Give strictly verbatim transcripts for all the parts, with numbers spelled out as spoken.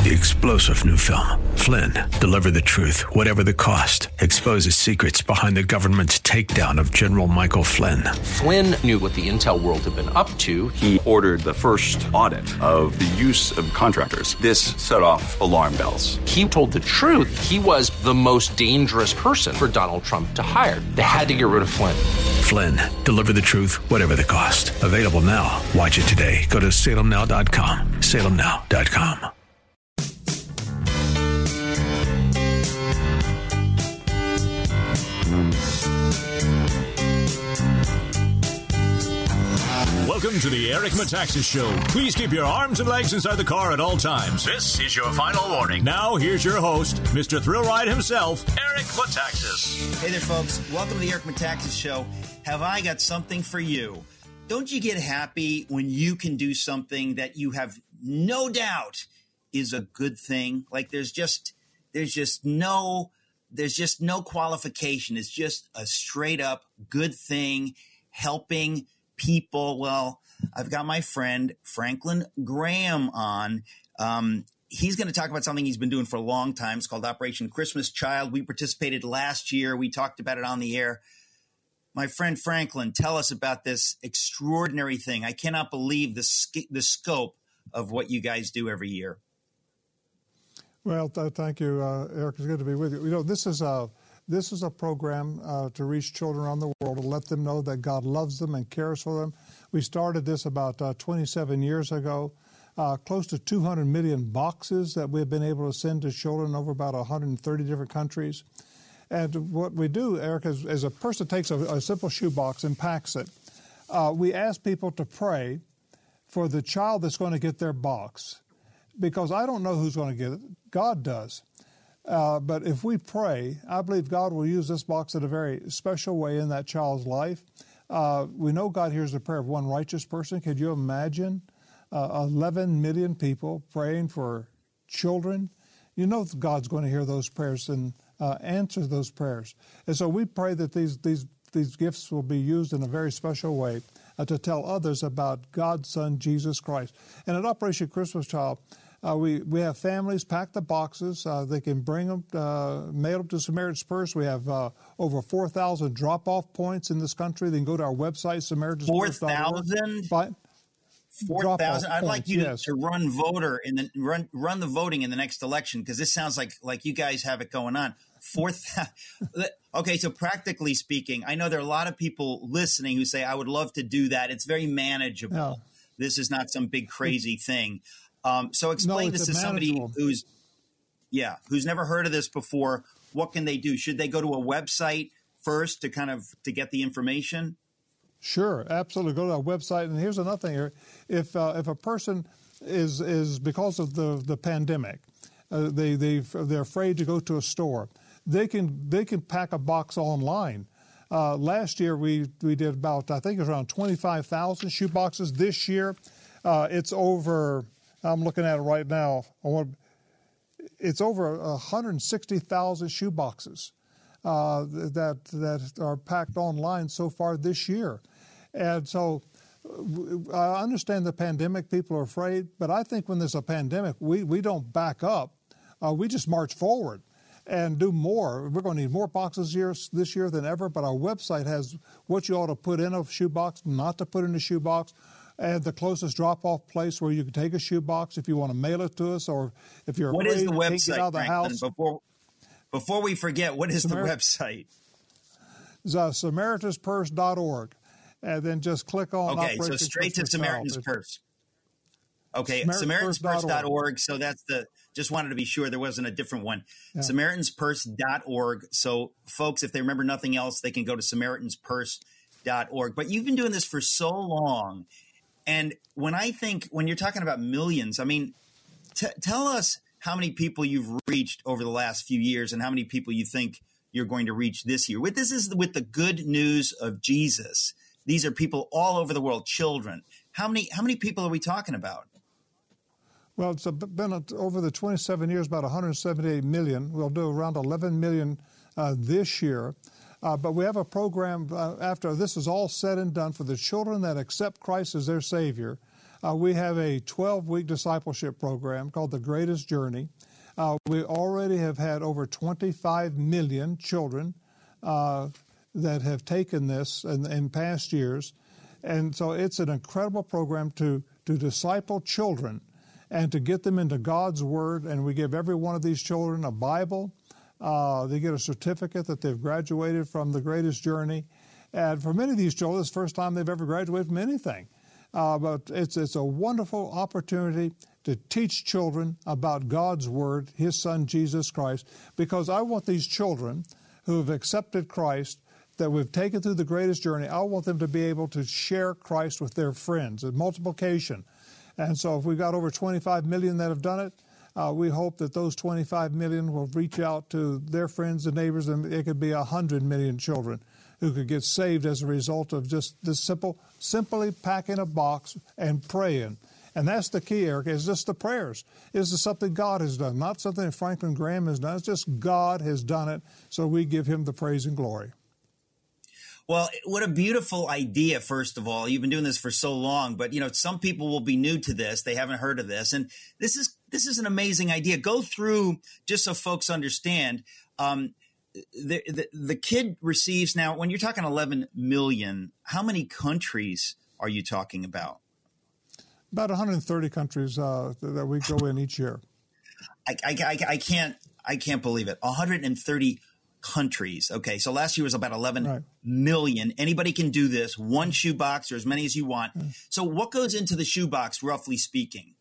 The explosive new film, Flynn, deliver the truth, whatever the cost, exposes secrets behind the government's takedown of General Michael Flynn. Flynn knew what the intel world had been up to. He ordered the first audit of the use of contractors. This set off alarm bells. He told the truth. He was the most dangerous person for Donald Trump to hire. They had to get rid of Flynn. Flynn, deliver the truth, whatever the cost. Available now. Watch it today. Go to salem now dot com. salem now dot com. Welcome to the Eric Metaxas Show. Please keep your arms and legs inside the car at all times. This is your final warning. Now, here's your host, Mister Thrill Ride himself, Eric Metaxas. Hey there, folks. Welcome to the Eric Metaxas Show. Have I got something for you? Don't you get happy when you can do something that you have no doubt is a good thing? Like there's just, there's just no, there's just no qualification. It's just a straight up good thing, helping people. Well, I've got my friend Franklin Graham on. Um, he's going to talk about something he's been doing for a long time. It's called Operation Christmas Child. We participated last year. We talked about it on the air. My friend Franklin, tell us about this extraordinary thing. I cannot believe the sc- the scope of what you guys do every year. Well, th- thank you, uh, Eric. It's good to be with you. You know, this is a This is a program uh, to reach children around the world, to let them know that God loves them and cares for them. We started this about uh, twenty-seven years ago. Uh, close to two hundred million boxes that we've been able to send to children over about one hundred thirty different countries. And what we do, Eric, is, is a person takes a, a simple shoebox and packs it. Uh, we ask people to pray for the child that's going to get their box, because I don't know who's going to get it. God does. Uh, but if we pray, I believe God will use this box in a very special way in that child's life. Uh, we know God hears the prayer of one righteous person. Could you imagine uh, eleven million people praying for children? You know God's going to hear those prayers and uh, answer those prayers. And so we pray that these these these gifts will be used in a very special way uh, to tell others about God's Son, Jesus Christ. And at Operation Christmas Child, Uh, we, we have families pack the boxes. Uh, they can bring them, uh, mail them to Samaritan's Purse. We have uh, over four thousand drop-off points in this country. They can go to our website, Samaritan's Purse dot org. four thousand? four thousand? I'd like you yes. to, to run voter in the run run the voting in the next election, because this sounds like like you guys have it going on. four thousand. Okay, so practically speaking, I know there are a lot of people listening who say, I would love to do that. It's very manageable. Yeah. This is not some big crazy thing. Um, so explain no, this to somebody who's, yeah, who's never heard of this before. What can they do? Should they go to a website first to kind of to get the information? Sure, absolutely. Go to our website. And here's another thing here: if uh, if a person is is because of the the pandemic, uh, they they they're afraid to go to a store, they can they can pack a box online. Uh, last year we we did about I think it was around twenty-five thousand shoe boxes. This year, uh, it's over. I'm looking at it right now. I want, it's over one hundred sixty thousand shoe boxes uh, that that are packed online so far this year. And so I understand the pandemic, people are afraid, but I think when there's a pandemic, we, we don't back up. Uh, we just march forward and do more. We're going to need more boxes here, this year than ever, but our website has what you ought to put in a shoebox, not to put in a shoebox, and the closest drop-off place where you can take a shoebox if you want to mail it to us, or if you're what afraid is the you website, can't get out of the Franklin? house. Before, before we forget, what is Samar- the website? It's uh, Samaritan's Purse dot org, and then just click on Okay, Operation so straight to Christmas Samaritan's Child. Purse. Okay, Samaritan's Samaritan's Purse dot org. org. So that's the, just wanted to be sure there wasn't a different one. Yeah. Samaritan's Purse dot org. So folks, if they remember nothing else, they can go to Samaritan's Purse dot org. But you've been doing this for so long. And when I think, when you're talking about millions, I mean, t- tell us how many people you've reached over the last few years and how many people you think you're going to reach this year. With this is with the good news of Jesus. These are people all over the world, children. How many how many people are we talking about? Well, it's been a, over the twenty-seven years, about one hundred seventy-eight million. We'll do around eleven million uh, this year. Uh, but we have a program uh, after this is all said and done for the children that accept Christ as their Savior. Uh, we have a twelve-week discipleship program called The Greatest Journey. Uh, we already have had over twenty-five million children uh, that have taken this in, in past years. And so it's an incredible program to, to disciple children and to get them into God's Word. And we give every one of these children a Bible. Uh, they get a certificate that they've graduated from The Greatest Journey. And for many of these children, it's the first time they've ever graduated from anything. Uh, but it's it's a wonderful opportunity to teach children about God's Word, His Son, Jesus Christ, because I want these children who have accepted Christ, that we've taken through the greatest journey, I want them to be able to share Christ with their friends, a multiplication. And so if we've got over twenty-five million that have done it, uh, we hope that those twenty-five million will reach out to their friends and neighbors, and it could be one hundred million children who could get saved as a result of just this simple, simply packing a box and praying. And that's the key, Eric, is just the prayers. This is something God has done, not something that Franklin Graham has done. It's just God has done it, so we give Him the praise and glory. Well, what a beautiful idea, first of all. You've been doing this for so long, but, you know, some people will be new to this. They haven't heard of this. And this is this is an amazing idea. Go through, just so folks understand, um, the, the, the kid receives now, when you're talking eleven million, how many countries are you talking about? About one hundred thirty countries uh, that we go in each year. I, I, I, I can't I can't believe it. one hundred thirty countries. Okay, so last year was about eleven right. million. Anybody can do this. One shoebox or as many as you want. Mm. So what goes into the shoebox, roughly speaking?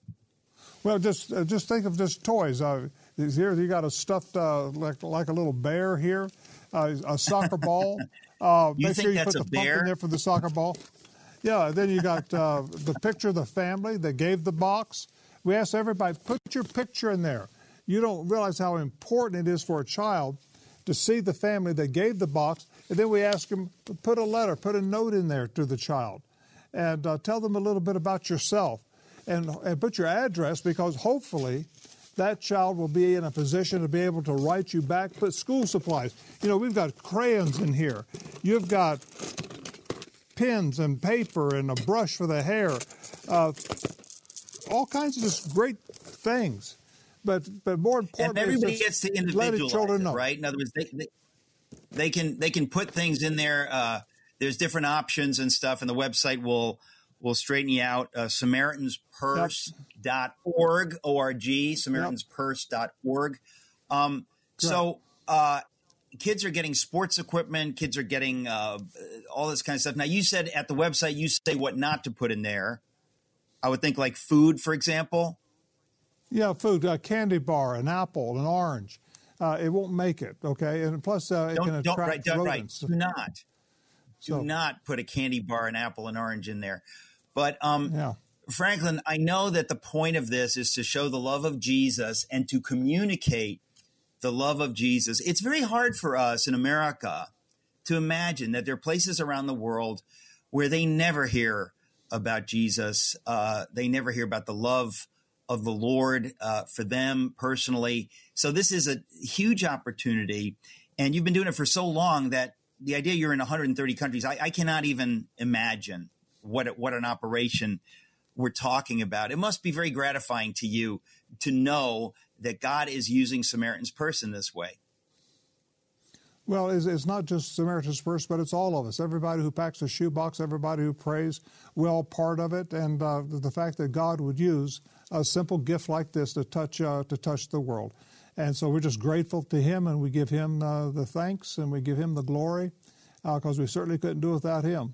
Well, just uh, just think of just toys. Uh, here you got a stuffed uh, like like a little bear here, uh, a soccer ball. Uh, you make think sure you that's put a the bear? pump in there for the soccer ball. Yeah, then you got uh, the picture of the family that gave the box. We asked everybody, put your picture in there. You don't realize how important it is for a child to see the family that gave the box. And then we ask them, put a letter, put a note in there to the child. And uh, tell them a little bit about yourself. And, and put your address, because hopefully that child will be in a position to be able to write you back. Put school supplies. You know, we've got crayons in here. You've got pens and paper and a brush for the hair, uh, all kinds of just great things. But but more important, and everybody gets to individualize children know. It, right? In other words, they, they they can they can put things in there. Uh, there's different options and stuff, and the website will will straighten you out. Uh, Samaritan's Purse dot org, O R G, Samaritan's Purse dot org. Um, so. Uh, Kids are getting sports equipment. Kids are getting uh, all this kind of stuff. Now, you said at the website, you say what not to put in there. I would think like food, for example. Yeah, food, a candy bar, an apple, an orange. Uh, it won't make it, okay? And plus, uh, it don't, can attract don't, right, don't, rodents. Right. Do not. Do so, not put a candy bar, an apple, an orange in there. But, um, yeah. Franklin, I know that the point of this is to show the love of Jesus and to communicate the love of Jesus. It's very hard for us in America to imagine that there are places around the world where they never hear about Jesus. Uh, they never hear about the love of the Lord uh, for them personally. So this is a huge opportunity. And you've been doing it for so long that the idea you're in one hundred thirty countries, I, I cannot even imagine what what an operation we're talking about. It must be very gratifying to you to know that God is using Samaritan's Purse in this way. Well, it's, it's not just Samaritan's Purse, but it's all of us. Everybody who packs a shoebox, everybody who prays, we're all part of it. And uh, the fact that God would use a simple gift like this to touch uh, to touch the world. And so we're just grateful to Him, and we give Him uh, the thanks, and we give Him the glory, because uh, we certainly couldn't do it without Him.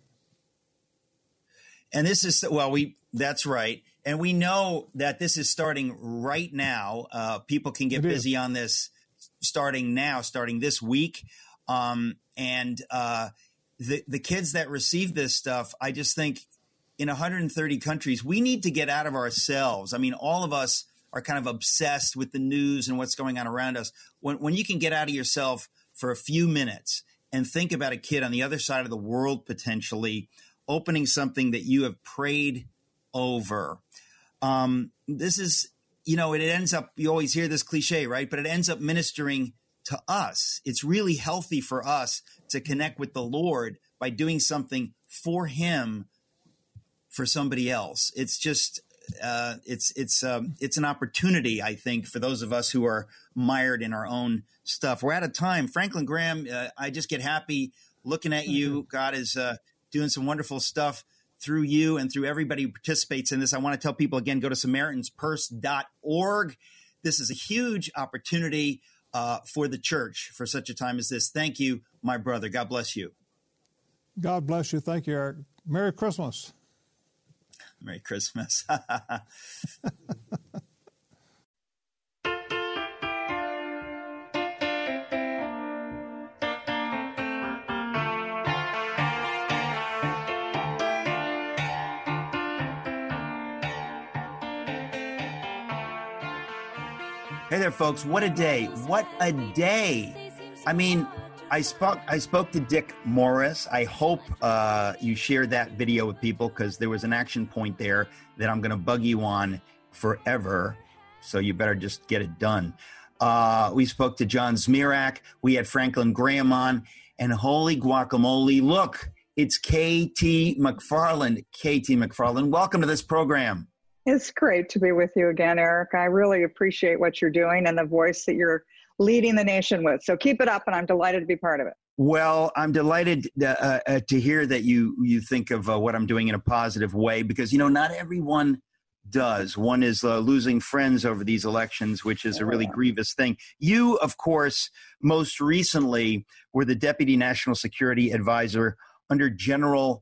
And this is, well, we that's right. And we know that this is starting right now. Uh, people can get busy on this starting now, starting this week. Um, and uh, the, the kids that receive this stuff, I just think in one hundred thirty countries, we need to get out of ourselves. I mean, all of us are kind of obsessed with the news and what's going on around us. When, when you can get out of yourself for a few minutes and think about a kid on the other side of the world potentially opening something that you have prayed over. Um, this is, you know, it ends up, you always hear this cliche, right? But it ends up ministering to us. It's really healthy for us to connect with the Lord by doing something for Him for somebody else. It's just uh, it's it's um, it's an opportunity, I think, for those of us who are mired in our own stuff. We're out of time. Franklin Graham, uh, I just get happy looking at you. God is uh, doing some wonderful stuff through you and through everybody who participates in this. I want to tell people again, go to Samaritan's Purse dot org. This is a huge opportunity uh, for the church for such a time as this. Thank you, my brother. God bless you. God bless you. Thank you, Eric. Merry Christmas. Merry Christmas. Hey there, folks. What a day. What a day. I mean, I spoke I spoke to Dick Morris. I hope uh, you shared that video with people because there was an action point there that I'm going to bug you on forever. So you better just get it done. Uh, we spoke to John Zmirak. We had Franklin Graham on. And holy guacamole, look, it's K T McFarland. K T McFarland, welcome to this program. It's great to be with you again, Eric. I really appreciate what you're doing and the voice that you're leading the nation with. So keep it up, and I'm delighted to be part of it. Well, I'm delighted uh, uh, to hear that you you think of uh, what I'm doing in a positive way, because, you know, not everyone does. One is uh, losing friends over these elections, which is a really grievous thing. You, of course, most recently were the Deputy National Security Advisor under General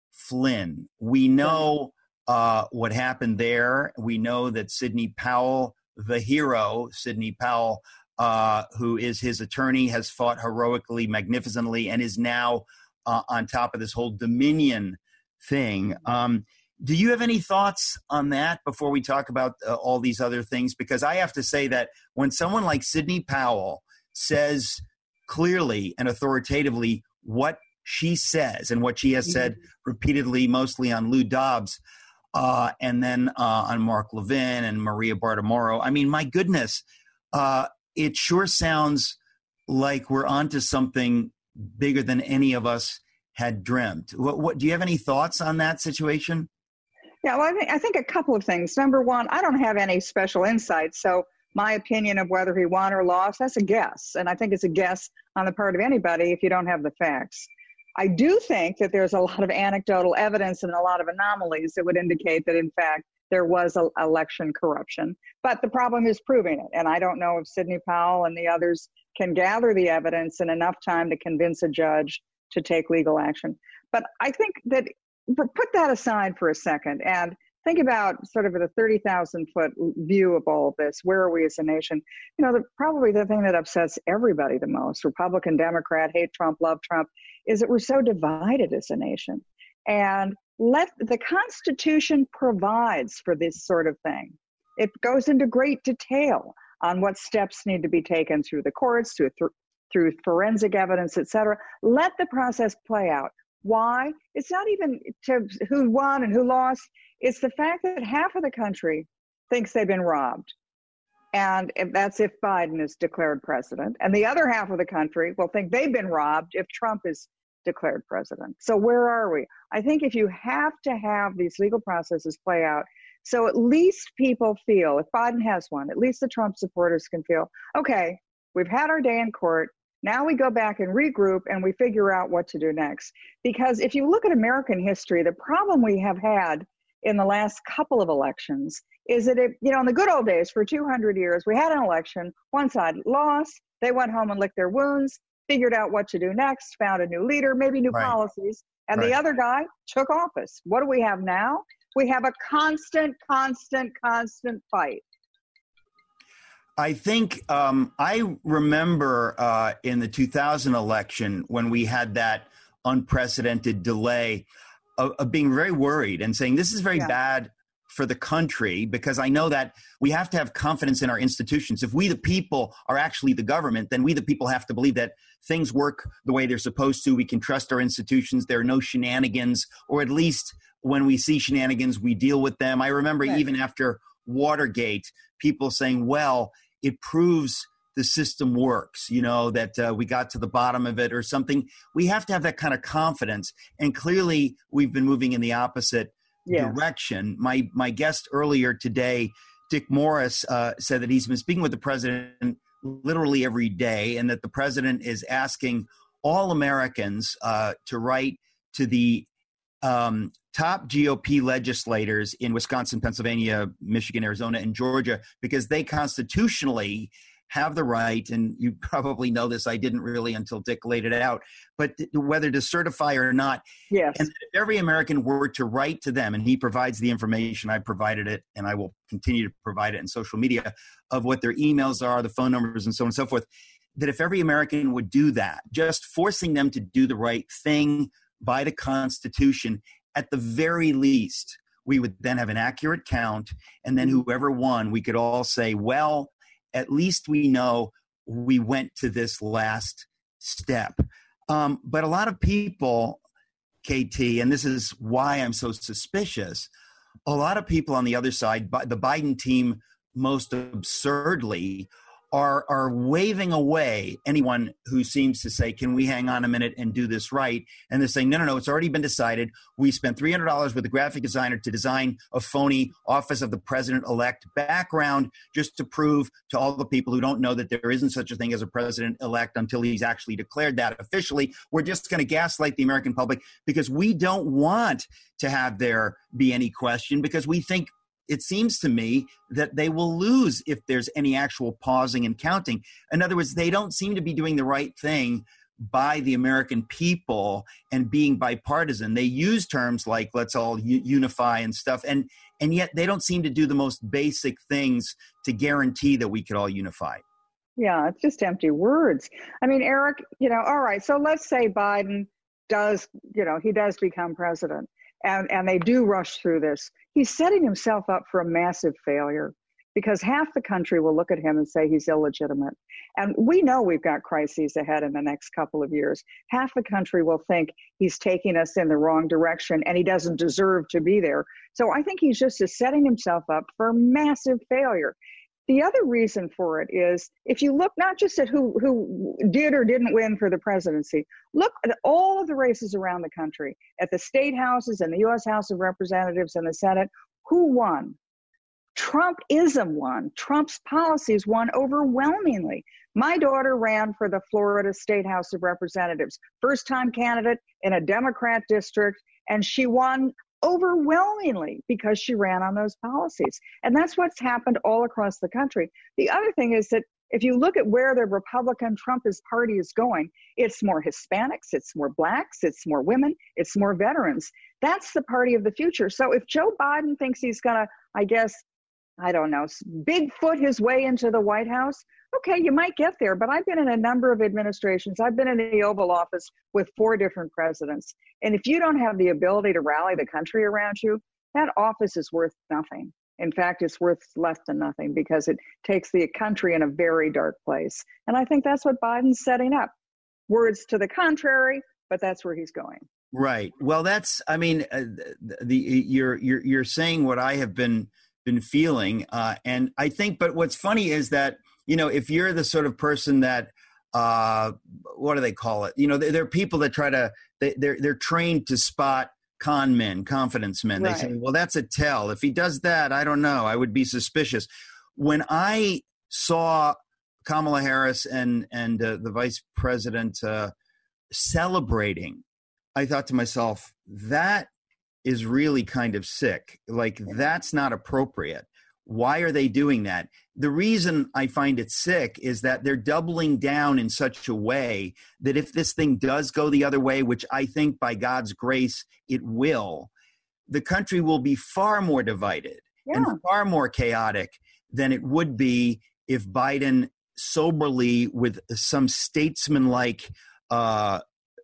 Flynn. We know uh, what happened there. We know that Sidney Powell, the hero, Sidney Powell, uh, who is his attorney, has fought heroically, magnificently, and is now uh, on top of this whole Dominion thing. Um, do you have any thoughts on that before we talk about uh, all these other things? Because I have to say that when someone like Sidney Powell says clearly and authoritatively what she says and what she has said repeatedly, mostly on Lou Dobbs, uh, and then uh, on Mark Levin and Maria Bartiromo, I mean, my goodness, uh, it sure sounds like we're onto something bigger than any of us had dreamt. What, what do you have any thoughts on that situation? Yeah, well, I think, I think a couple of things. Number one, I don't have any special insights, so my opinion of whether he won or lost, that's a guess. And I think it's a guess on the part of anybody if you don't have the facts. I do think that there's a lot of anecdotal evidence and a lot of anomalies that would indicate that, in fact, there was a, election corruption. But the problem is proving it. And I don't know if Sidney Powell and the others can gather the evidence in enough time to convince a judge to take legal action. But I think that put that aside for a second and think about sort of the thirty thousand foot view of all of this. Where are we as a nation? You know, the, probably the thing that upsets everybody the most, Republican, Democrat, hate Trump, love Trump, is that we're so divided as a nation. And let the Constitution provides for this sort of thing. It goes into great detail on what steps need to be taken through the courts, through, th- through forensic evidence, et cetera. Let the process play out. Why? It's not even to who won and who lost. It's the fact that half of the country thinks they've been robbed. And if that's if Biden is declared president. And the other half of the country will think they've been robbed if Trump is declared president. So where are we? I think if you have to have these legal processes play out, so at least people feel, if Biden has one, at least the Trump supporters can feel, okay, we've had our day in court. Now we go back and regroup and we figure out what to do next. Because if you look at American history, the problem we have had in the last couple of elections is that, it, you know, in the good old days for two hundred years, we had an election, one side lost, they went home and licked their wounds, figured out what to do next, found a new leader, maybe new right. policies, and right. the other guy took office. What do we have now? We have a constant, constant, constant fight. I think um, I remember uh, in the two thousand election when we had that unprecedented delay of, of being very worried and saying this is very yeah. bad for the country, because I know that we have to have confidence in our institutions. If we, the people, are actually the government, then we, the people, have to believe that things work the way they're supposed to. We can trust our institutions. There are no shenanigans, or at least when we see shenanigans, we deal with them. I remember right. even after Watergate, people saying, well, it proves the system works, you know, that uh, we got to the bottom of it or something. We have to have that kind of confidence. And clearly we've been moving in the opposite yes. direction. My my guest earlier today, Dick Morris, uh, said that he's been speaking with the president literally every day, and that the president is asking all Americans uh, to write to the um, top G O P legislators in Wisconsin, Pennsylvania, Michigan, Arizona, and Georgia, because they constitutionally have the right, and you probably know this, I didn't really until Dick laid it out, but whether to certify or not. Yes. And if every American were to write to them, and he provides the information, I provided it, and I will continue to provide it in social media, of what their emails are, the phone numbers, and so on and so forth, that if every American would do that, just forcing them to do the right thing by the Constitution, at the very least, we would then have an accurate count, and then whoever won, we could all say, well, at least we know we went to this last step. Um, but a lot of people, K T, and this is why I'm so suspicious, a lot of people on the other side, the Biden team most absurdly, are are waving away anyone who seems to say, can we hang on a minute and do this right? And they're saying, no, no, no, it's already been decided. We spent three hundred dollars with a graphic designer to design a phony Office of the President-elect background just to prove to all the people who don't know that there isn't such a thing as a president-elect until he's actually declared that officially. We're just going to gaslight the American public because we don't want to have there be any question, because we think, it seems to me, that they will lose if there's any actual pausing and counting. In other words, they don't seem to be doing the right thing by the American people and being bipartisan. They use terms like let's all u- unify and stuff, and and yet they don't seem to do the most basic things to guarantee that we could all unify. Yeah, it's just empty words. I mean, Eric, you know, all right, so let's say Biden does, you know, he does become president. And, and they do rush through this. He's setting himself up for a massive failure, because half the country will look at him and say he's illegitimate. And we know we've got crises ahead in the next couple of years. Half the country will think he's taking us in the wrong direction and he doesn't deserve to be there. So I think he's just setting himself up for massive failure. The other reason for it is, if you look not just at who, who did or didn't win for the presidency, look at all of the races around the country, at the state houses and the U S House of Representatives and the Senate. Who won? Trumpism won. Trump's policies won overwhelmingly. My daughter ran for the Florida State House of Representatives, first-time candidate in a Democrat district, and she won overwhelmingly because she ran on those policies. And that's what's happened all across the country. The other thing is that if you look at where the Republican Trumpist party is going, it's more Hispanics, it's more blacks, it's more women, it's more veterans. That's the party of the future. So if Joe Biden thinks he's going to, I guess, I don't know, Bigfoot his way into the White House, okay, you might get there. But I've been in a number of administrations. I've been in the Oval Office with four different presidents. And if you don't have the ability to rally the country around you, that office is worth nothing. In fact, it's worth less than nothing, because it takes the country in a very dark place. And I think that's what Biden's setting up. Words to the contrary, but that's where he's going. Right. Well, that's, I mean, uh, the, the you're you're you're saying what I have been been feeling, uh, and I think. But what's funny is that, you know, if you're the sort of person that, uh, what do they call it? You know, there, there are people that try to, they, they're they're trained to spot con men, confidence men. Right. They say, well, that's a tell. If he does that, I don't know, I would be suspicious. When I saw Kamala Harris and and uh, the vice president uh, celebrating, I thought to myself, that is really kind of sick. Like, that's not appropriate. Why are they doing that? The reason I find it sick is that they're doubling down in such a way that if this thing does go the other way, which I think by God's grace it will, the country will be far more divided yeah. and far more chaotic than it would be if Biden soberly, with some statesman-like uh,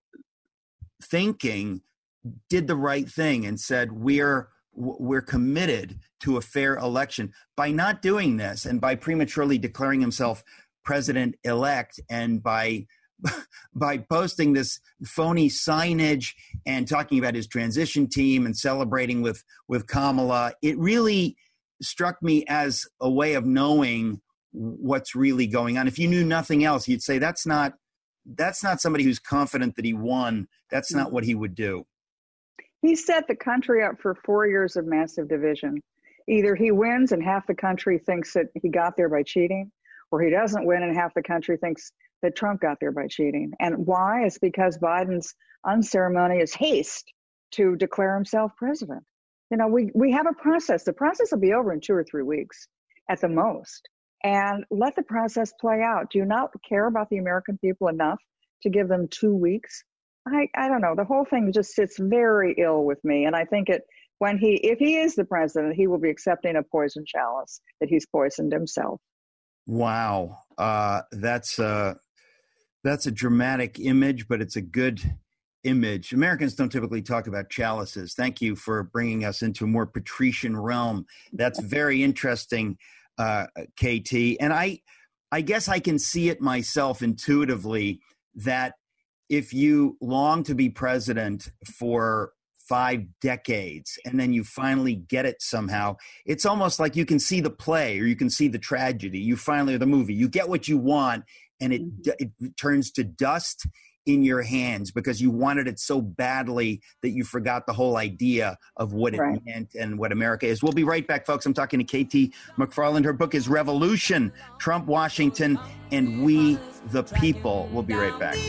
thinking, did the right thing and said, we're we're committed to a fair election. By not doing this, and by prematurely declaring himself president-elect, and by by posting this phony signage and talking about his transition team and celebrating with with Kamala, it really struck me as a way of knowing what's really going on. If you knew nothing else, you'd say that's not that's not somebody who's confident that he won. That's not what he would do. He set the country up for four years of massive division. Either he wins and half the country thinks that he got there by cheating, or he doesn't win and half the country thinks that Trump got there by cheating. And why? It's because Biden's unceremonious haste to declare himself president. You know, we, we have a process. The process will be over in two or three weeks at the most. And let the process play out. Do you not care about the American people enough to give them two weeks? I, I don't know. The whole thing just sits very ill with me. And I think it when he, if he is the president, he will be accepting a poison chalice that he's poisoned himself. Wow. Uh, that's, uh, that's a dramatic image, but it's a good image. Americans don't typically talk about chalices. Thank you for bringing us into a more patrician realm. That's very interesting, uh, K T. And I, I guess I can see it myself intuitively that if you long to be president for five decades and then you finally get it somehow, it's almost like you can see the play or you can see the tragedy. You finally, or the movie, you get what you want and it, it turns to dust in your hands because you wanted it so badly that you forgot the whole idea of what it right. meant and what America is. We'll be right back, folks. I'm talking to K T McFarland. Her book is Revolution, Trump, Washington, and We the People. We'll be right back.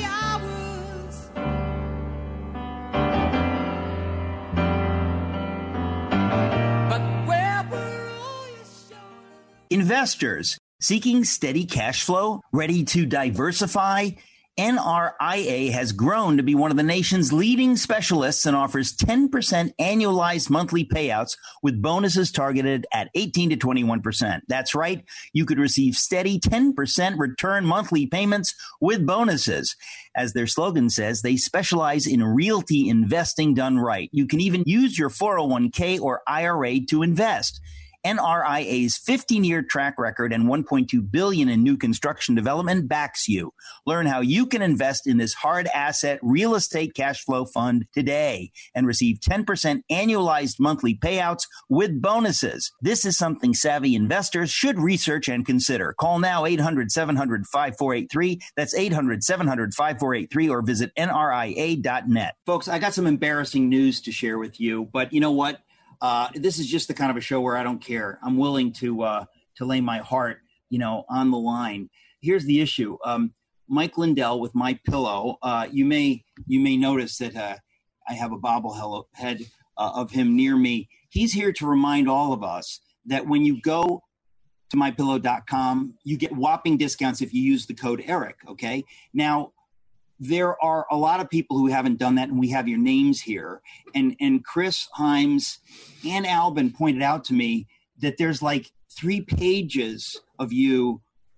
Investors seeking steady cash flow, ready to diversify? N R I A has grown to be one of the nation's leading specialists and offers ten percent annualized monthly payouts with bonuses targeted at eighteen to twenty-one percent. That's right. You could receive steady ten percent return monthly payments with bonuses. As their slogan says, they specialize in realty investing done right. You can even use your four oh one k or I R A to invest. N R I A's fifteen-year track record and one point two billion dollars in new construction development backs you. Learn how you can invest in this hard asset real estate cash flow fund today and receive ten percent annualized monthly payouts with bonuses. This is something savvy investors should research and consider. Call now eight hundred, seven hundred, five four eight three. That's eight hundred, seven hundred, five four eight three or visit N R I A dot net. Folks, I got some embarrassing news to share with you, but you know what? Uh, this is just the kind of a show where I don't care. I'm willing to uh, to lay my heart, you know, on the line. Here's the issue. Um, Mike Lindell with My Pillow. Uh, you may you may notice that uh, I have a bobblehead uh, of him near me. He's here to remind all of us that when you go to my pillow dot com, you get whopping discounts if you use the code Eric. Okay, now. There are a lot of people who haven't done that, and we have your names here. And and Chris Himes and Albin pointed out to me that there's like three pages of you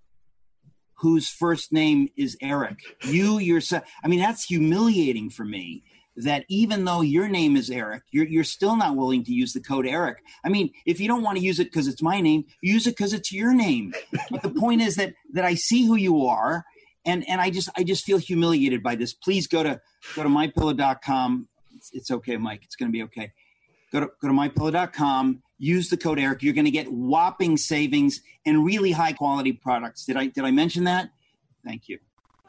whose first name is Eric. You yourself. I mean, that's humiliating for me that even though your name is Eric, you're, you're still not willing to use the code Eric. I mean, if you don't want to use it because it's my name, use it because it's your name. But the point is that that I see who you are. And and I just I just feel humiliated by this. Please go to go to my pillow dot com. It's, it's okay, Mike. It's going to be okay. Go to go to my pillow dot com. Use the code Eric. You're going to get whopping savings and really high quality products. Did I did I mention that? Thank you.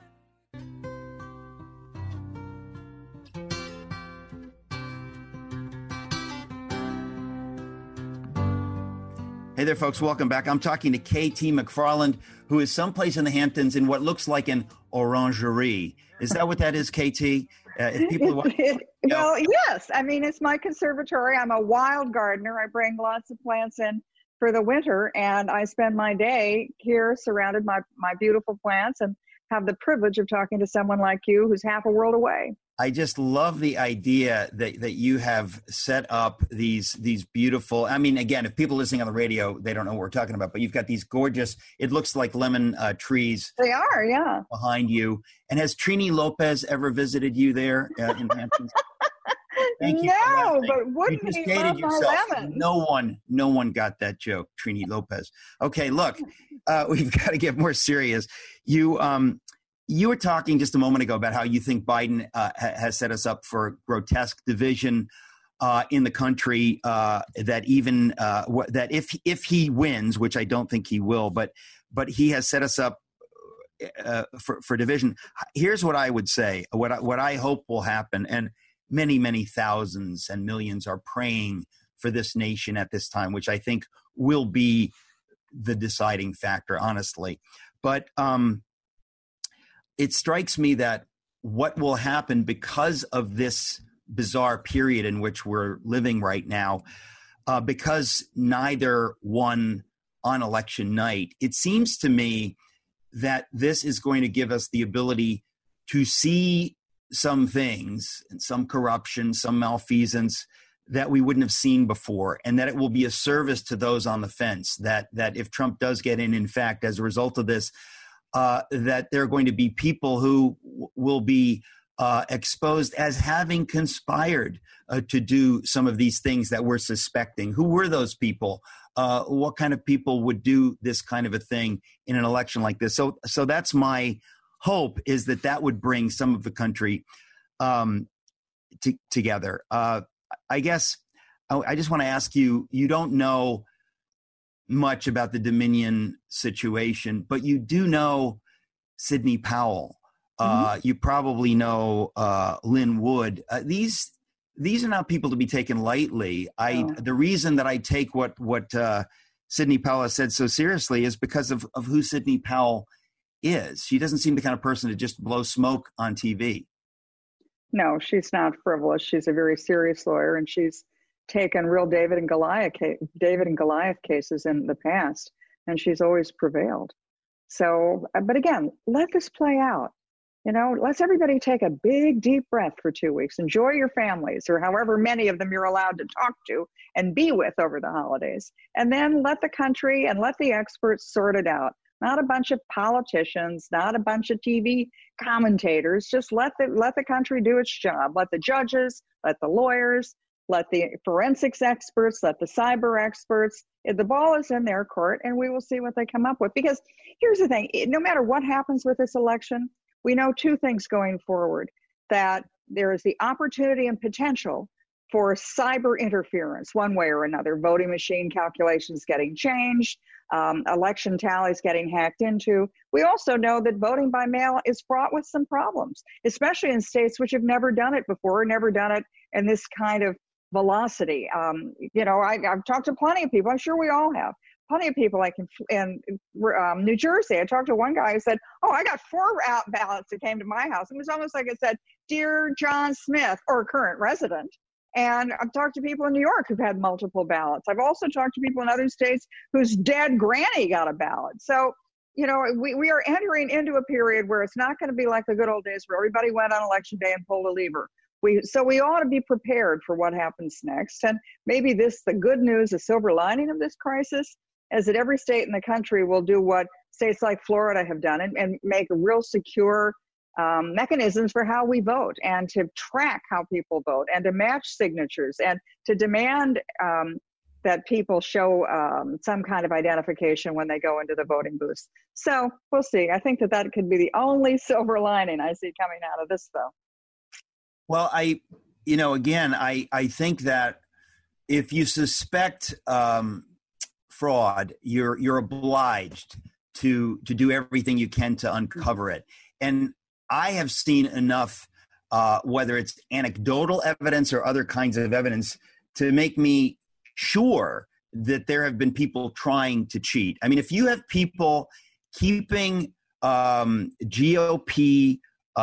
Hey there, folks. Welcome back. I'm talking to K T McFarland, who is someplace in the Hamptons in what looks like an orangerie. Is that what that is, K T? Uh, if people want, you know. Well, yes. I mean, it's my conservatory. I'm a wild gardener. I bring lots of plants in for the winter, and I spend my day here surrounded by my beautiful plants and have the privilege of talking to someone like you who's half a world away. I just love the idea that, that you have set up these these beautiful, I mean, again, if people listening on the radio, they don't know what we're talking about, but you've got these gorgeous, it looks like lemon uh, trees. They are, yeah. Behind you. And has Trini Lopez ever visited you there uh, in Hamptons? Thank you. No, but wouldn't you just he love yourself. my lemon? No one, no one got that joke, Trini Lopez. Okay, look, uh, we've got to get more serious. You, um, You were talking just a moment ago about how you think Biden uh, ha- has set us up for grotesque division uh, in the country. Uh, that even uh, w- that if if he wins, which I don't think he will, but but he has set us up uh, for for division. Here's what I would say. What I, what I hope will happen, and many, many thousands and millions are praying for this nation at this time, which I think will be the deciding factor, honestly. But um, it strikes me that what will happen because of this bizarre period in which we're living right now, uh, because neither won on election night, it seems to me that this is going to give us the ability to see some things, and some corruption, some malfeasance that we wouldn't have seen before, and that it will be a service to those on the fence, that that if Trump does get in, in fact, as a result of this, uh, that there are going to be people who w- will be uh, exposed as having conspired uh, to do some of these things that we're suspecting. Who were those people? Uh, what kind of people would do this kind of a thing in an election like this? So, so that's my hope, is that that would bring some of the country um, t- together. Uh, I guess I, I just want to ask you, you don't know much about the Dominion situation, but you do know Sidney Powell. Uh, mm-hmm. You probably know uh, Lynn Wood. Uh, these these are not people to be taken lightly. I oh. The reason that I take what what uh, Sidney Powell has said so seriously is because of, of who Sidney Powell is. She doesn't seem the kind of person to just blow smoke on T V. No, she's not frivolous. She's a very serious lawyer, and she's taken real David and Goliath David and Goliath cases in the past, and she's always prevailed. So, but again, let this play out. You know, let's everybody take a big, deep breath for two weeks. Enjoy your families, or however many of them you're allowed to talk to and be with over the holidays. And then let the country and let the experts sort it out. Not a bunch of politicians, not a bunch of T V commentators. Just let the let the country do its job. Let the judges, let the lawyers, let the forensics experts, let the cyber experts. The ball is in their court, and we will see what they come up with. Because here's the thing, no matter what happens with this election, we know two things going forward, that there is the opportunity and potential for cyber interference one way or another, voting machine calculations getting changed, um, election tallies getting hacked into. We also know that voting by mail is fraught with some problems, especially in states which have never done it before, never done it in this kind of velocity. Um, you know, I, I've talked to plenty of people, I'm sure we all have, plenty of people like in, in um, New Jersey. I talked to one guy who said, oh, I got four out ballots that came to my house. It was almost like it said, Dear John Smith, or current resident. And I've talked to people in New York who've had multiple ballots. I've also talked to people in other states whose dead granny got a ballot. So, you know, we, we are entering into a period where it's not going to be like the good old days where everybody went on election day and pulled a lever. We, so we ought to be prepared for what happens next. And maybe this, the good news, the silver lining of this crisis, is that every state in the country will do what states like Florida have done and, and make a real secure um, mechanisms for how we vote, and to track how people vote, and to match signatures, and to demand um, that people show um, some kind of identification when they go into the voting booths. So we'll see. I think that that could be the only silver lining I see coming out of this, though. Well, I, you know, again, I, I think that if you suspect um, fraud, you're you're obliged to to do everything you can to uncover it. And I have seen enough, uh, whether it's anecdotal evidence or other kinds of evidence, to make me sure that there have been people trying to cheat. I mean, if you have people keeping um, G O P,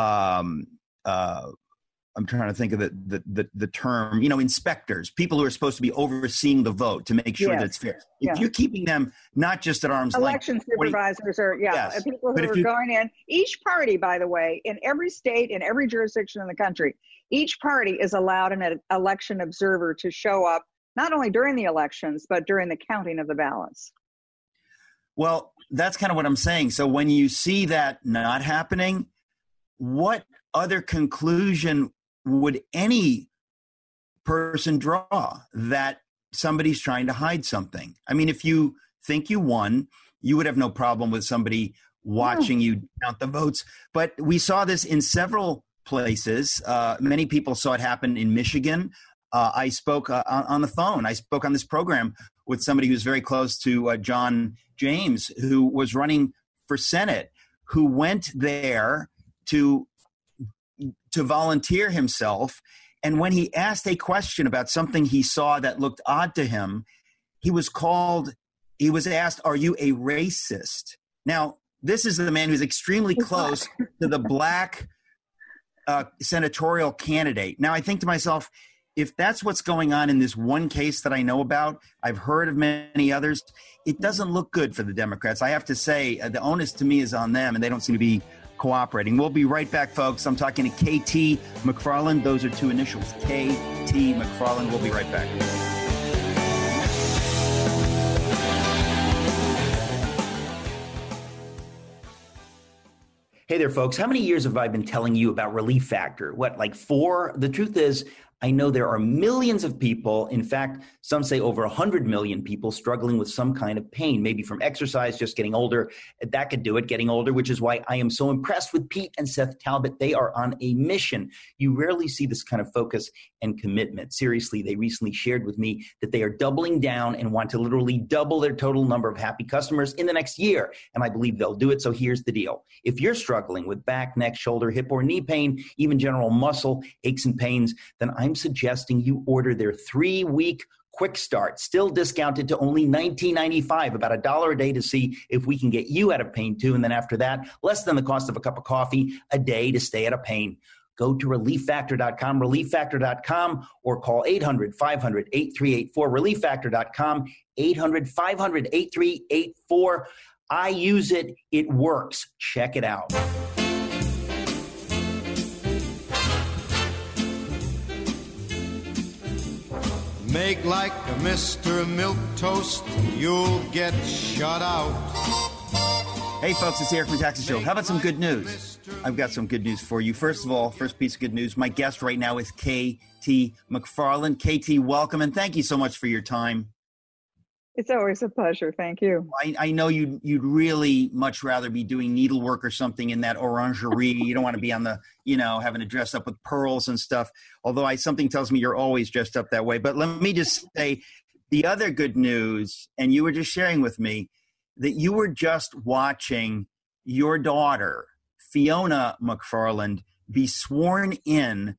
um, uh, I'm trying to think of the, the the the term, you know, inspectors, people who are supposed to be overseeing the vote to make sure yes. that it's fair. If yeah. you're keeping them not just at arm's election length. Election supervisors are, yeah, yes. people who are you, going in. Each party, by the way, in every state, in every jurisdiction in the country, each party is allowed an election observer to show up, not only during the elections, but during the counting of the ballots. Well, that's kind of what I'm saying. So when you see that not happening, what other conclusion would any person draw that somebody's trying to hide something? I mean, if you think you won, you would have no problem with somebody watching yeah. you count the votes. But we saw this in several places. Uh, many people saw it happen in Michigan. Uh, I spoke uh, on the phone. I spoke on this program with somebody who's very close to uh, John James, who was running for Senate, who went there to to volunteer himself And when he asked a question about something he saw that looked odd to him, he was called, he was asked, are you a racist? Now, this is the man who's extremely close to the black uh, senatorial candidate. Now, I think to myself, if that's what's going on in this one case that I know about, I've heard of many others, it doesn't look good for the Democrats. I have to say, uh, the onus to me is on them, and they don't seem to be cooperating. We'll be right back, folks. I'm talking to K T McFarland. Those are two initials, K T McFarland. We'll be right back. Hey there, folks. How many years have I been telling you about Relief Factor? What, like four? The truth is, I know there are millions of people, in fact, some say over one hundred million people struggling with some kind of pain, maybe from exercise, just getting older. That could do it, getting older, which is why I am so impressed with Pete and Seth Talbot. They are on a mission. You rarely see this kind of focus and commitment. Seriously, they recently shared with me that they are doubling down and want to literally double their total number of happy customers in the next year. And I believe they'll do it. So here's the deal. If you're struggling with back, neck, shoulder, hip, or knee pain, even general muscle aches and pains, then I'm suggesting you order their three-week quick start, still discounted to only nineteen ninety-five, about a dollar a day to see if we can get you out of pain too. And then after that, less than the cost of a cup of coffee a day to stay out of pain. Go to relief factor dot com, relief factor dot com, or call eight hundred, five hundred, eight three eight four, relief factor dot com, eight hundred, five hundred, eight three eight four. I use it. It works. Check it out. Make like a Mister Milquetoast, you'll get shut out. Hey, folks, it's the Eric Metaxas Show. How about some good news? I've got some good news for you. First of all, first piece of good news, my guest right now is K T McFarland. K T, welcome, and thank you so much for your time. It's always a pleasure. Thank you. I, I know you'd, you'd really much rather be doing needlework or something in that orangerie. You don't want to be on the, you know, having to dress up with pearls and stuff. Although I, something tells me you're always dressed up that way. But let me just say the other good news, and you were just sharing with me, that you were just watching your daughter, Fiona McFarland, be sworn in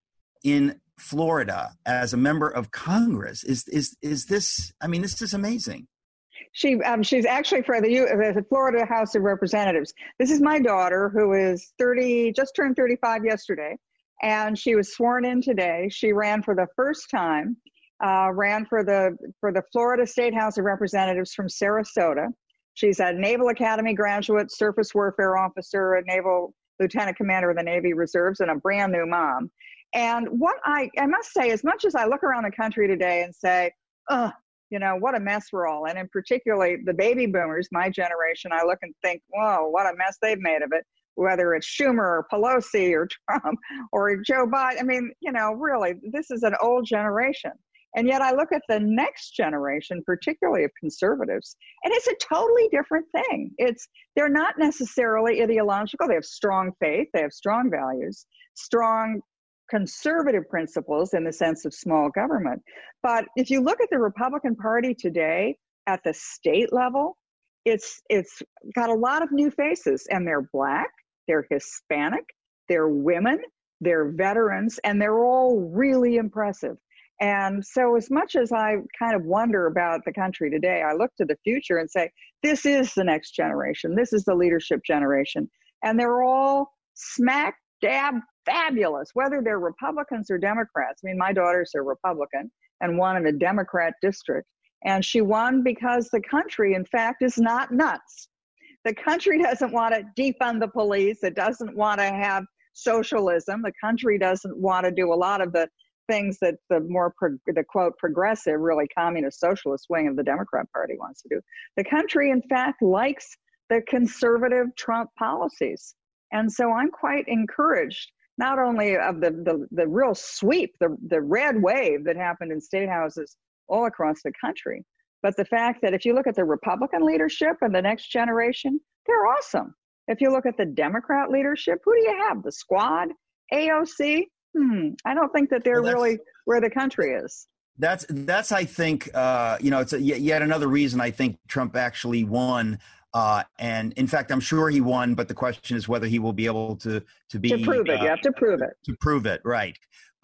in Florida as a member of Congress. Is is is this? I mean, this is amazing. She um, she's actually for the, U, the Florida House of Representatives. This is my daughter, who is thirty, just turned thirty-five yesterday, and she was sworn in today. She ran for the first time, uh, ran for the for the Florida State House of Representatives from Sarasota. She's a Naval Academy graduate, surface warfare officer, a naval lieutenant commander of the Navy Reserves, and a brand new mom. And what I, I must say, as much as I look around the country today and say, ugh, you know, what a mess we're all in, and particularly the baby boomers, my generation, I look and think, whoa, what a mess they've made of it, whether it's Schumer or Pelosi or Trump or Joe Biden. I mean, you know, really, this is an old generation. And yet I look at the next generation, particularly of conservatives, and it's a totally different thing. It's they're not necessarily ideological. They have strong faith. They have strong values, strong conservative principles in the sense of small government. But if you look at the Republican Party today at the state level, it's it's got a lot of new faces, and they're Black, they're Hispanic, they're women, they're veterans, and they're all really impressive. And so as much as I kind of wonder about the country today, I look to the future and say, this is the next generation. This is the leadership generation. And they're all smack dab fabulous, whether they're Republicans or Democrats. I mean, my daughter's a Republican and won in a Democrat district. And she won because the country, in fact, is not nuts. The country doesn't want to defund the police. It doesn't want to have socialism. The country doesn't want to do a lot of the things that the more, pro- the quote, progressive, really communist socialist wing of the Democrat Party wants to do. The country, in fact, likes the conservative Trump policies. And so I'm quite encouraged, not only of the, the, the real sweep, the, the red wave that happened in state houses all across the country, but the fact that if you look at the Republican leadership and the next generation, they're awesome. If you look at the Democrat leadership, who do you have? The Squad, A O C? Hmm, I don't think that they're well, really where the country is. That's, that's I think, uh, you know, it's a, yet another reason I think Trump actually won. Uh, and in fact, I'm sure he won, but the question is whether he will be able to, to be. To prove it. Uh, you have to prove it. To prove it, right.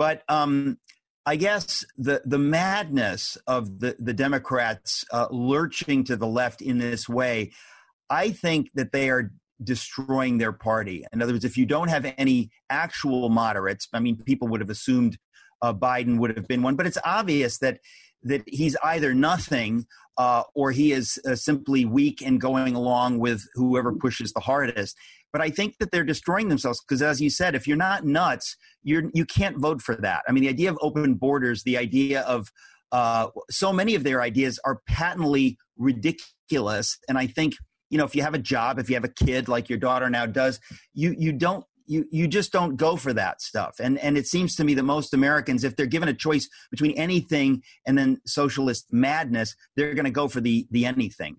But um, I guess the the madness of the, the Democrats uh, lurching to the left in this way, I think that they are destroying their party. In other words, if you don't have any actual moderates, I mean, people would have assumed uh, Biden would have been one, but it's obvious that that he's either nothing uh, or he is uh, simply weak and going along with whoever pushes the hardest. But I think that they're destroying themselves because, as you said, if you're not nuts, you're you can't vote for that. I mean, the idea of open borders, the idea of uh, so many of their ideas are patently ridiculous. And I think, you know, if you have a job, if you have a kid like your daughter now does, you you don't you you just don't go for that stuff. And and it seems to me that most Americans, if they're given a choice between anything and then socialist madness, they're going to go for the the anything.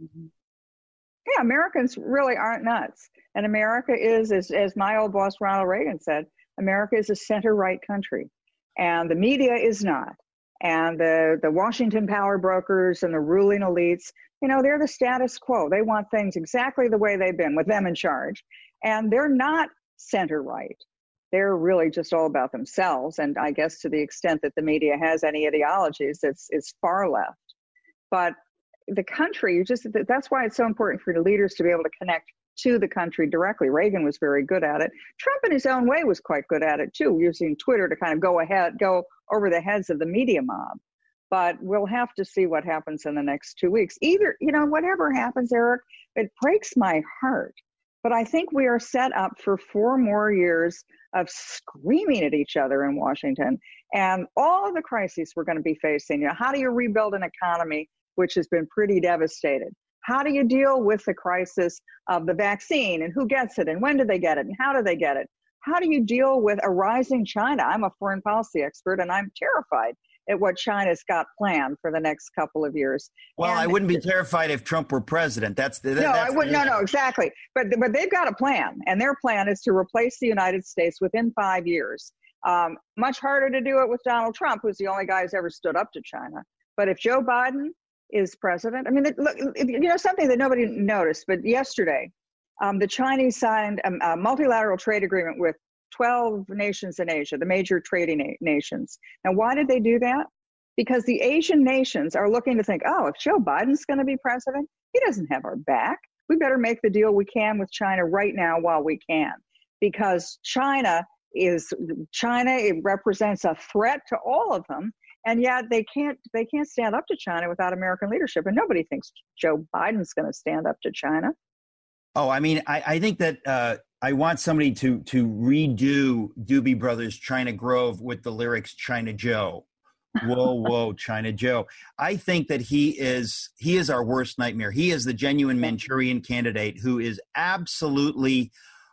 Yeah, Americans really aren't nuts. And America is, as, as my old boss Ronald Reagan said, America is a center-right country. And the media is not. And the, the Washington power brokers and the ruling elites, you know, they're the status quo. They want things exactly the way they've been, with them in charge. And they're not center-right. They're really just all about themselves. And I guess to the extent that the media has any ideologies, it's, it's far left. But the country, you just that's why it's so important for the leaders to be able to connect to the country directly. Reagan was very good at it. Trump in his own way was quite good at it too, using Twitter to kind of go ahead, go over the heads of the media mob. But we'll have to see what happens in the next two weeks. Either, you know, whatever happens, Eric, it breaks my heart. But I think we are set up for four more years of screaming at each other in Washington and all of the crises we're going to be facing. You know, how do you rebuild an economy which has been pretty devastated? How do you deal with the crisis of the vaccine and who gets it and when do they get it and how do they get it? How do you deal with a rising China? I'm a foreign policy expert and I'm terrified at what China's got planned for the next couple of years. Well, and I wouldn't be terrified if Trump were president. That's the that, no, that's I wouldn't. The, no, no, exactly. But but they've got a plan, and their plan is to replace the United States within five years. Um, much harder to do it with Donald Trump, who's the only guy who's ever stood up to China. But if Joe Biden is president, I mean, look, you know, something that nobody noticed, but yesterday, um, the Chinese signed a, a multilateral trade agreement with twelve nations in Asia, the major trading na- nations. And why did they do that? Because the Asian nations are looking to think, oh, if Joe Biden's going to be president, he doesn't have our back. We better make the deal we can with China right now while we can. Because China is, China, it represents a threat to all of them. And yet they can't they can't stand up to China without American leadership. And nobody thinks Joe Biden's going to stand up to China. Oh, I mean, I, I think that uh, I want somebody to to redo Doobie Brothers' China Grove with the lyrics China Joe. Whoa, whoa, China Joe. I think that he is he is our worst nightmare. He is the genuine Manchurian candidate who is absolutely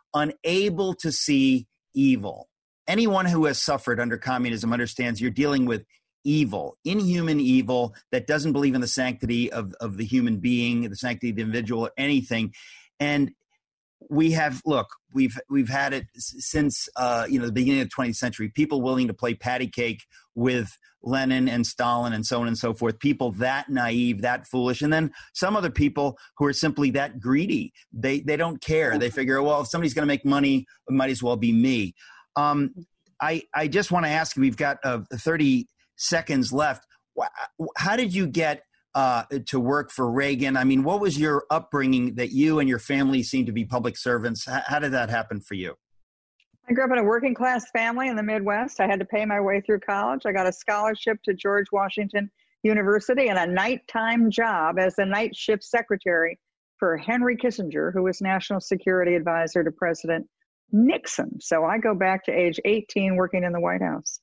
unable to see evil. Anyone who has suffered under communism understands you're dealing with evil, inhuman evil that doesn't believe in the sanctity of, of the human being, the sanctity of the individual, or anything. And we have, look, we've we've had it since, uh, you know, the beginning of the twentieth century, people willing to play patty cake with Lenin and Stalin and so on and so forth, people that naive, that foolish. And then some other people who are simply that greedy. They, they don't care. They figure, well, if somebody's going to make money, it might as well be me. Um, I, I just want to ask you, we've got uh, thirty seconds left. How did you get uh, to work for Reagan? I mean, what was your upbringing that you and your family seem to be public servants? How, how did that happen for you? I grew up in a working class family in the Midwest. I had to pay my way through college. I got a scholarship to George Washington University and a nighttime job as the night shift secretary for Henry Kissinger, who was National Security Advisor to President Nixon. So I go back to age eighteen working in the White House.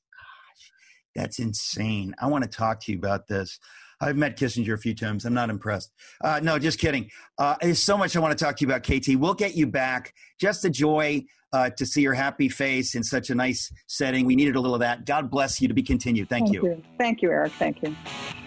That's insane. I want to talk to you about this. I've met Kissinger a few times. I'm not impressed. Uh, no, just kidding. Uh, there's so much I want to talk to you about, K T. We'll get you back. Just a joy uh, to see your happy face in such a nice setting. We needed a little of that. God bless you. To be continued. Thank, Thank you. you. Thank you, Eric. Thank you.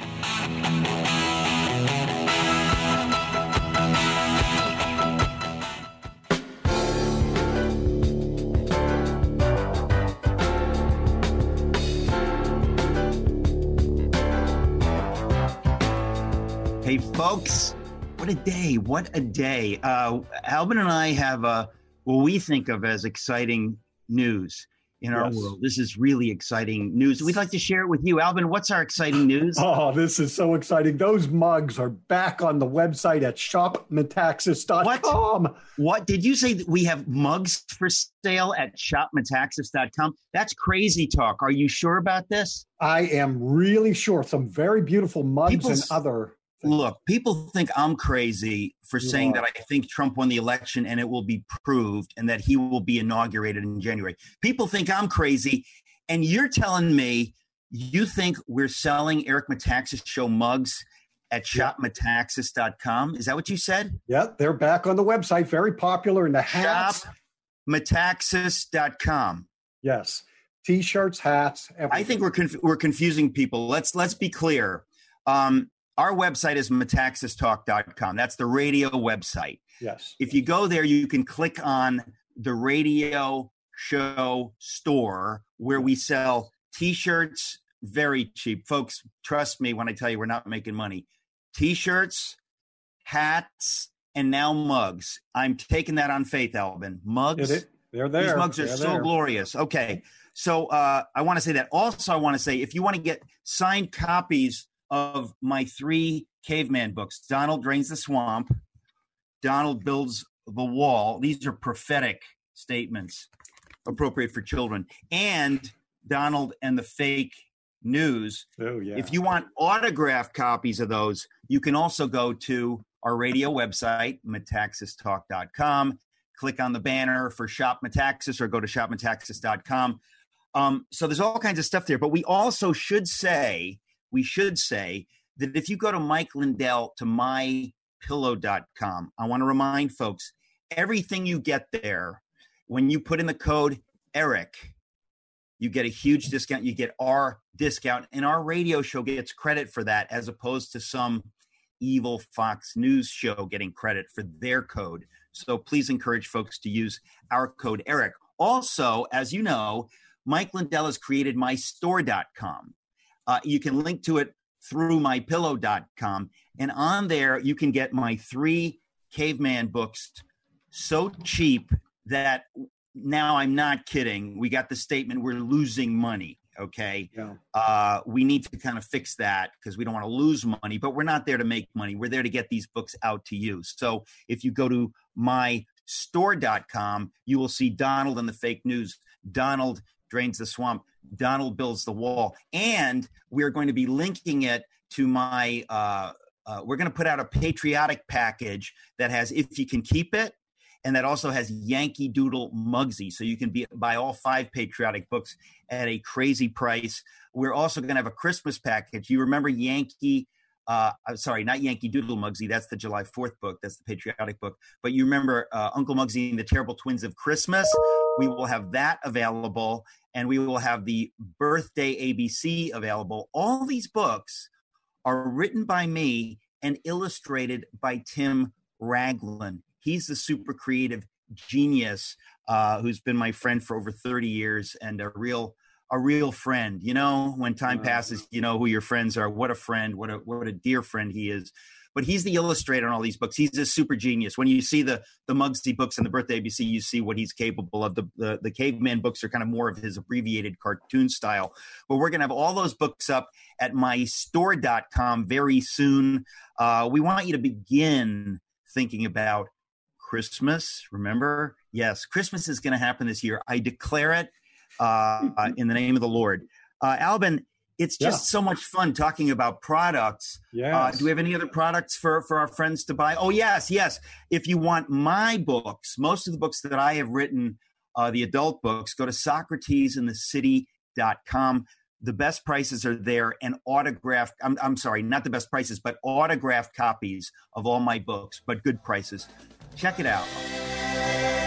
Hey, folks, what a day. What a day. Uh, Albin and I have uh, what we think of as exciting news. in our Yes. world. This is really exciting news. We'd like to share it with you. Alvin, what's our exciting news? Oh, this is so exciting. Those mugs are back on the website at shop metaxas dot com. What? What? Did you say that we have mugs for sale at shop metaxas dot com? That's crazy talk. Are you sure about this? I am really sure. Some very beautiful mugs People's- and other Look, people think I'm crazy for You saying are. that I think Trump won the election and it will be proved and that he will be inaugurated in January. People think I'm crazy. And you're telling me you think we're selling Eric Metaxas Show mugs at shop metaxas dot com? Is that what you said? Yeah, they're back on the website. Very popular in the hats. shop metaxas dot com. Yes. T-shirts, hats. Everything. I think we're conf- we're confusing people. Let's let's be clear. Um, our website is metaxas talk dot com. That's the radio website. Yes. If you go there, you can click on the radio show store where we sell T-shirts, very cheap. Folks, trust me when I tell you we're not making money. T-shirts, hats, and now mugs. I'm taking that on faith, Albin. Mugs. It- it- they're there. These mugs are They're so there. glorious. Okay. So uh, I want to say that. Also, I want to say if you want to get signed copies of my three caveman books, Donald Drains the Swamp, Donald Builds the Wall. These are prophetic statements appropriate for children. And Donald and the Fake News. Oh, yeah. If you want autographed copies of those, you can also go to our radio website, metaxas talk dot com. Click on the banner for Shop Metaxas or go to shop metaxas dot com. Um, so there's all kinds of stuff there. But we also should say, we should say that if you go to Mike Lindell to my pillow dot com, I want to remind folks, everything you get there, when you put in the code ERIC, you get a huge discount. You get our discount, and our radio show gets credit for that as opposed to some evil Fox News show getting credit for their code. So please encourage folks to use our code ERIC. Also, as you know, Mike Lindell has created my store dot com. Uh, you can link to it through my pillow dot com. And on there, you can get my three caveman books so cheap that now I'm not kidding. We got the statement, we're losing money. Okay. Yeah. Uh, we need to kind of fix that because we don't want to lose money, but we're not there to make money. We're there to get these books out to you. So if you go to my store dot com, you will see Donald and the Fake News, Donald Drains the Swamp, Donald Builds the Wall. And we're going to be linking it to my, uh, uh, we're going to put out a patriotic package that has If You Can Keep It, and that also has Yankee Doodle Mugsy. So you can be, buy all five patriotic books at a crazy price. We're also going to have a Christmas package. You remember Yankee, uh, I'm sorry, not Yankee Doodle Mugsy. That's the July fourth book. That's the patriotic book. But you remember uh, Uncle Mugsy and the Terrible Twins of Christmas. We will have that available, and we will have the Birthday A B C available. All these books are written by me and illustrated by Tim Raglan. He's the super creative genius uh, who's been my friend for over thirty years and a real a real friend. You know, when time passes, you know who your friends are. What a friend, what a what a dear friend he is. But he's the illustrator on all these books. He's a super genius. When you see the the Mugsy books and the Birthday A B C, you see what he's capable of. The, the, the Caveman books are kind of more of his abbreviated cartoon style. But we're going to have all those books up at my store dot com very soon. Uh, we want you to begin thinking about Christmas. Remember? Yes, Christmas is going to happen this year. I declare it uh, uh, in the name of the Lord. Uh, Albin, it's just yeah. so much fun talking about products. Yes. Uh, do we have any other products for, for our friends to buy? Oh, yes, yes. If you want my books, most of the books that I have written, uh, the adult books, go to Socrates in the City dot com. The best prices are there, and autographed, I'm, I'm sorry, not the best prices, but autographed copies of all my books, but good prices. Check it out.